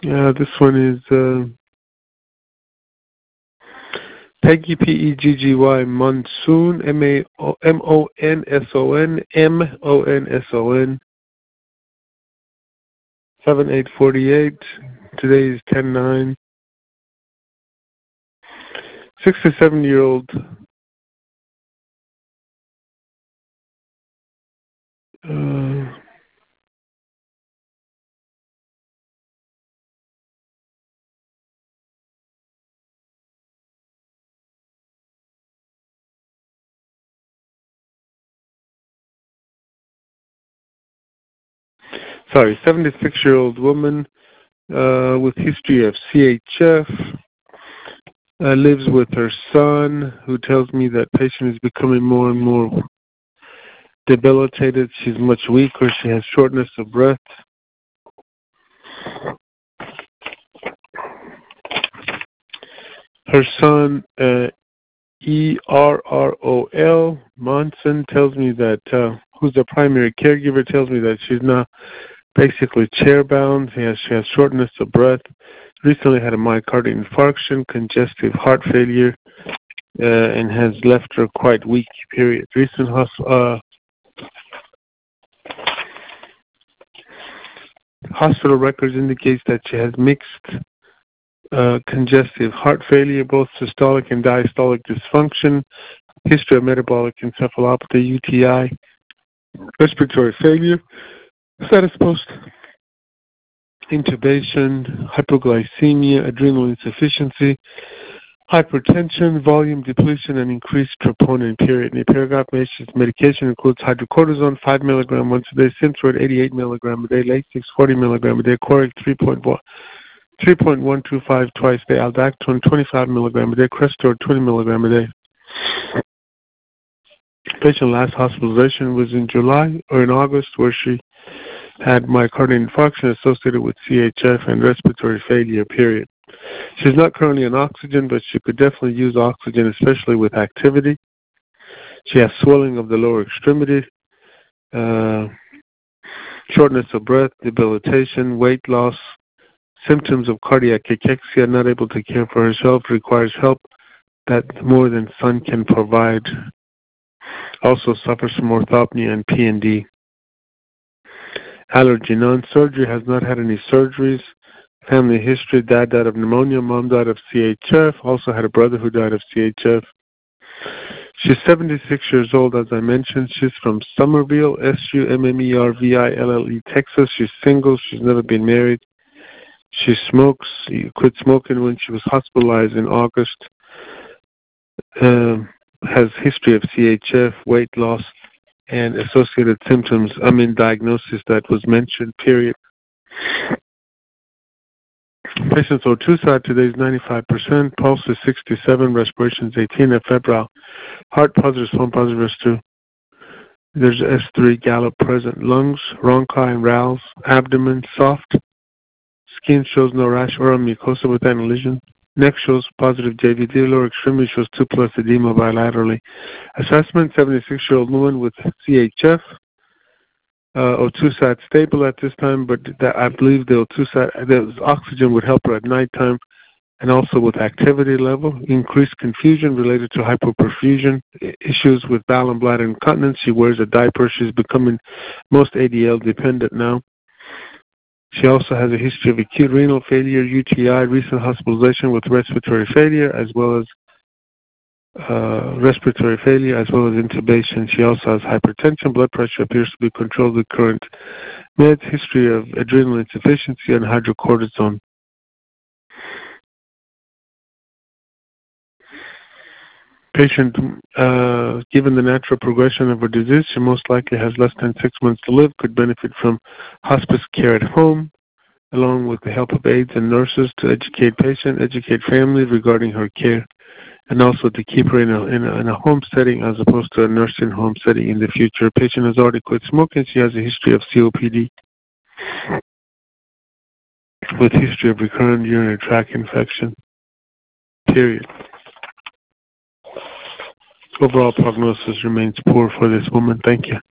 This one is Peggy, P-E-G-G-Y, Monsoon, M-O-N-S-O-N, M-O-N-S-O-N, 7848. Today is 10/9. 67-year-old sorry, 76-year-old woman with history of CHF, lives with her son, who tells me that patient is becoming more and more debilitated. She's much weaker. She has shortness of breath. Her son, E-R-R-O-L, Monson, tells me that, who's the primary caregiver, tells me that she's now basically chair-bound. She has shortness of breath. Recently had a myocardial infarction, congestive heart failure, and has left her quite weak, period. Recent hospital records indicates that she has mixed congestive heart failure, both systolic and diastolic dysfunction, history of metabolic encephalopathy, UTI, respiratory failure, status post intubation, hypoglycemia, adrenal insufficiency, hypertension, volume depletion, and increased troponin, period. In the paragraph, medication includes hydrocortisone, 5 milligram once a day, Synthroid, 88 milligram a day, Lasix, 40 milligram a day, Coric, 3.125 twice a day, Aldactone, 25 milligram a day, Crestor, 20 milligram a day. Patient last hospitalization was in July or in August, where she had myocardial infarction associated with CHF and respiratory failure, period. She's not currently on oxygen, but she could definitely use oxygen, especially with activity. She has swelling of the lower extremity, shortness of breath, debilitation, weight loss, symptoms of cardiac cachexia, not able to care for herself, requires help that more than sun can provide. Also suffers from orthopnea and P&D. Allergy, non-surgery, has not had any surgeries. Family history, dad died of pneumonia, mom died of CHF, also had a brother who died of CHF. She's 76 years old, as I mentioned. She's from Summerville, Summerville, Texas. She's single. She's never been married. She smokes. She quit smoking when she was hospitalized in August. Has history of CHF, weight loss, and associated symptoms, diagnosis that was mentioned, period. Patient's O2 side today is 95%, pulse is 67, respiration is 18, febrile. Heart positive, phone positive S2. There's S3 Gallup present. Lungs, rhonchi and rales. Abdomen, soft. Skin shows no rash or mucosa with any lesion. Neck shows positive JVD. Lower extremity shows 2+ edema bilaterally. Assessment, 76-year-old woman with CHF. O2 side stable at this time, but I believe the O2 side, the oxygen would help her at nighttime, and also with activity level. Increased confusion related to hypoperfusion, issues with bowel and bladder incontinence. She wears a diaper. She's becoming most ADL dependent now. She also has a history of acute renal failure, UTI, recent hospitalization with respiratory failure, as well as intubation. She also has hypertension. Blood pressure appears to be controlled with current meds. History of adrenal insufficiency and hydrocortisone. Patient, given the natural progression of her disease, she most likely has less than 6 months to live, could benefit from hospice care at home, along with the help of aides and nurses to educate patient, educate family regarding her care, and also to keep her in a home setting as opposed to a nursing home setting in the future. Patient has already quit smoking. She has a history of COPD with history of recurrent urinary tract infection, period. Overall prognosis remains poor for this woman. Thank you.